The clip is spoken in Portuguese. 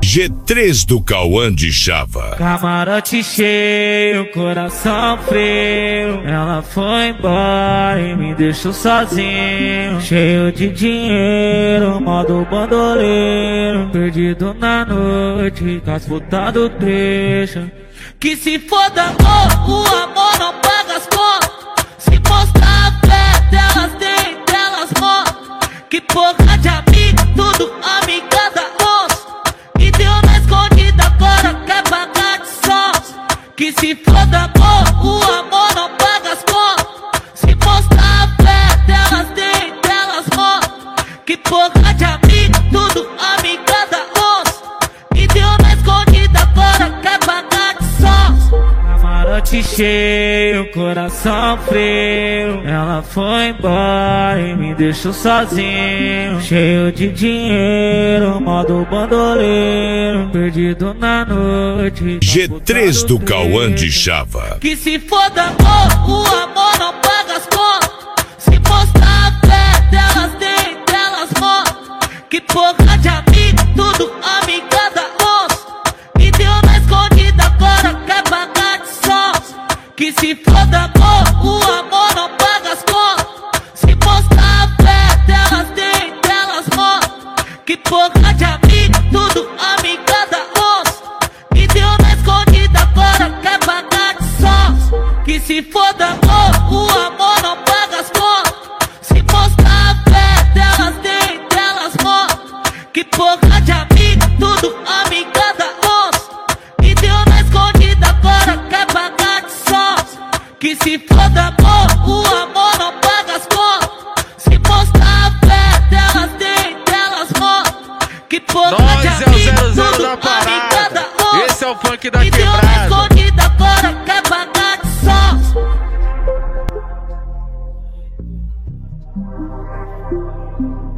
G3 do Cauã de Chava. Camarote cheio, coração frio. Ela foi embora e me deixou sozinho, cheio de dinheiro, modo bandoleiro, perdido na noite, com as putas do trecho. Que se foda amor, o amor não paga as contas. Se mostrar a fé delas, tem delas mortas. Que porra de amiga, tudo amiga da onça. E deu na escondida, agora quer pagar de sons. Que se foda amor, o amor não paga as contas. Se mostrar a fé delas, tem delas mortas. Que porra de amiga, tudo amiga da onça. E deu na escondida, agora quer pagar de sons. Camarote cheio, coração frio. Ela foi embora e me deixou sozinho, cheio de dinheiro, modo bandoleiro, perdido na noite. G3 do Cauã de Chava. Que se foda amor, o amor não paga as contas. Se mostrar a fé delas, tem delas mortas. Que porra de amiga, tudo amiga da onça. E deu na escondida, agora quer pagar de sons. Que se foda amor, o amor não paga as contas. Se mostrar a fé delas, tem delas mortas. Que porra de amiga, tudo amiga da onça. E deu na escondida, agora quer pagar de sons. Que se foda amor, o amor não paga as contas. Se mostrar a fé delas, tem delas mortas. Que porra de amiga, tudo amiga da onça. E deu na escondida, agora quer pagar de sons. Que se foda amor, o amor não paga as contas. Se mostrar a fé delas, tem delas mortas. Que porra de amiga, tudo amiga da onça. Esse é o funk da e deu na quebrada. escondida, agora quer pagar de sons.